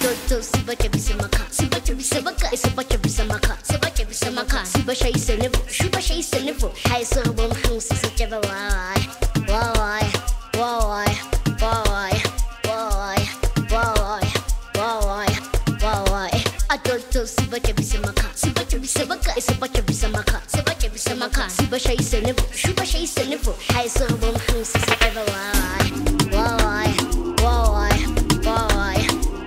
Atoto sibacha bisamaka, sibacha bisabaka, sibacha bisamaka, sibacha bisamaka, sibasha isenivo, sibasha isenivo. Hai so bom hung si secheva wai, wai, wai, wai, wai, wai, wai, wai. Atoto sibacha bisamaka, sibacha bisabaka, sibacha bisamaka, sibacha bisamaka, sibasha isenivo, sibasha isenivo. Hai so bom hung si secheva wai, wai, wai, wai.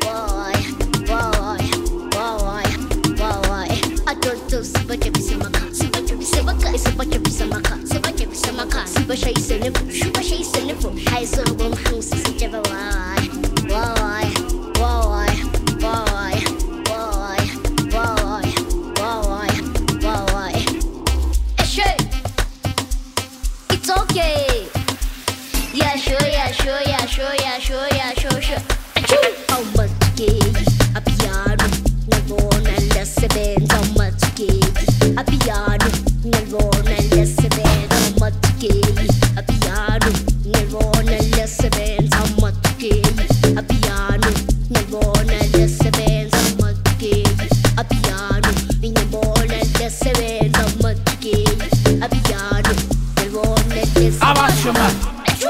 Sibacha bisamaka, sibacha bisabaka, sibacha bisamaka, sibacha bisamaka, sibasha isenivo, sibasha isenivo. Hai so bom hung si secheva wai, wai, wai, wai, wai, wai, wai, wai. Eshe, it's okay. Yeah, sure, yeah, sure, yeah, sure, yeah, sure, yeah, sure, sure. Achoo, how much gay a piano, never nella sebenza. A piano nel volo nelle sebenza matchei. A piano nel volo nelle sebenza matchei. A piano nel volo nelle sebenza matchei. A piano nel volo nelle sebenza matchei. A piano nel volo nelle sebenza.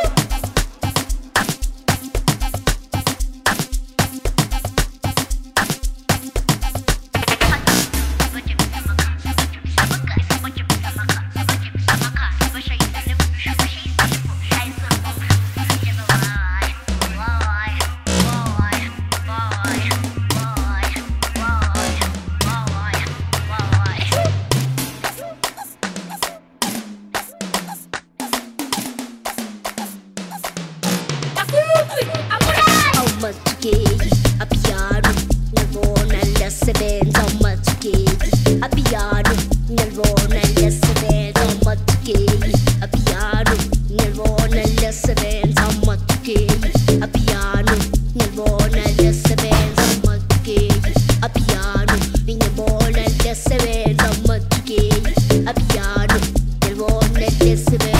A piano nel volo nelle sebenza matchei. A piano nel volo nelle sebenza matchei. A piano nel volo nelle sebenza matchei. A piano nel volo nelle sebenza matchei. A piano nel volo nelle sebenza matchei. A piano nel volo nelle sebenza.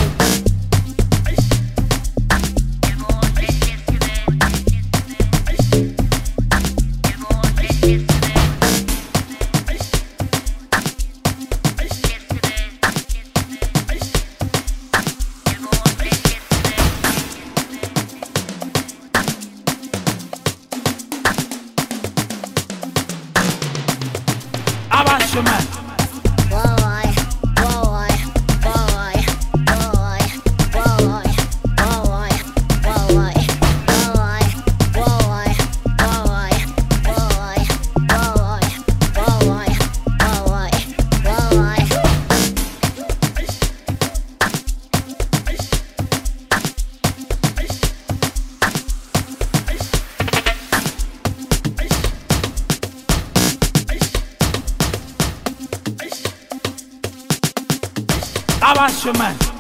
Avanti, man. Avanti, man.